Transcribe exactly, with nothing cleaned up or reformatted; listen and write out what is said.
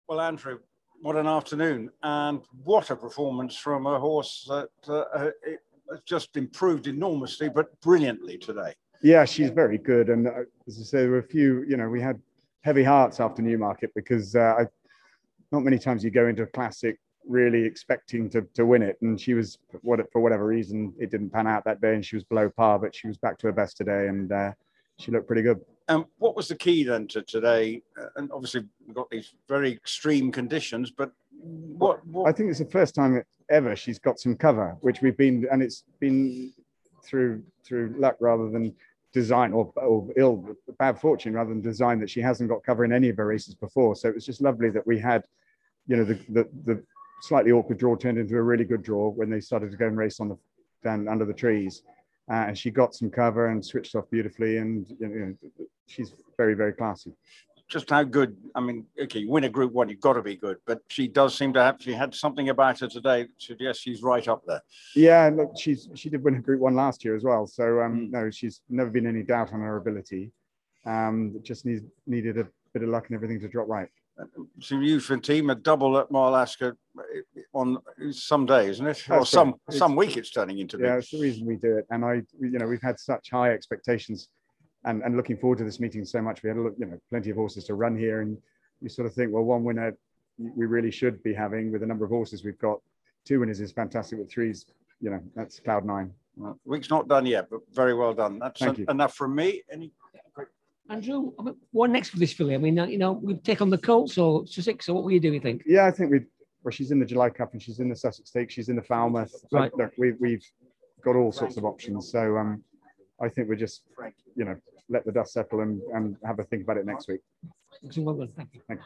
Well, Andrew, what an afternoon, and what a performance from a horse that uh, it has just improved enormously, but brilliantly today. Yeah, she's very good. And uh, as I say, there were a few, you know, we had heavy hearts after Newmarket because uh, I, not many times you go into a classic really expecting to, to win it. And she was, what for whatever reason, it didn't pan out that day and she was below par, but she was back to her best today and uh, she looked pretty good. And um, what was the key then to today? Uh, and obviously we've got these very extreme conditions, but what, what? I think it's the first time ever she's got some cover, which we've been, and it's been through through luck rather than design or, or ill, bad fortune rather than design that she hasn't got cover in any of her races before. So it was just lovely that we had, you know, the the, the slightly awkward draw turned into a really good draw when they started to go and race on the down under the trees. Uh, and she got some cover and switched off beautifully, and you know, she's very, very classy. Just how good, I mean, okay, you win a Group One, you've got to be good, but she does seem to have, she had something about her today that suggests she's right up there. Yeah, look, she's she did win a Group One last year as well, so um, mm. no, she's never been any doubt on her ability. Um, just needs needed a bit of luck and everything to drop right. So you for team a double at Marlaska on some day, isn't it? That's or some it's, some week it's turning into. Yeah, it's the reason we do it. And I, you know, we've had such high expectations, and and looking forward to this meeting so much. We had, you know, plenty of horses to run here, and you sort of think, well, one winner we really should be having with the number of horses we've got. Two winners is fantastic. With threes, you know, that's cloud nine. Well, the week's not done yet, but very well done. That's Thank a, you. enough from me. Any. Andrew, what next for this filly? I mean, you know, we take on the Colts or Sussex, or what will you do, you think? Yeah, I think we. Well, she's in the July Cup and she's in the Sussex Stakes. She's in the Falmouth. Right. Look, we, we've got all sorts of options. So um, I think we just, you know, let the dust settle and, and have a think about it next week. Well done. Thank you. Thank you.